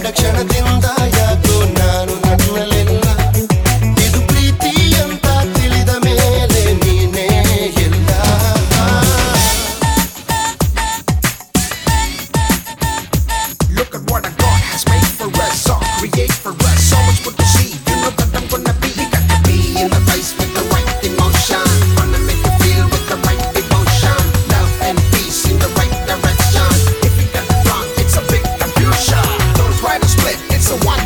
ಕ್ಷಣದಿಂದ ಯಾಕೋ ನಾನು ನನ್ನಲೆಲ್ಲ ಇದು ಪ್ರೀತಿ ಅಂತ ತಿಳಿದ ಮೇಲೆ ನೀನೇ ಎಲ್ಲ. Look at what God has made for us, all create for us, so much good to see. You know that I'm gonna be, got to be in the place with the right emotion. Gonna make you feel with the right devotion. Love and peace in the right direction. If you got it wrong, it's a big confusion. Don't try to split, it's a one.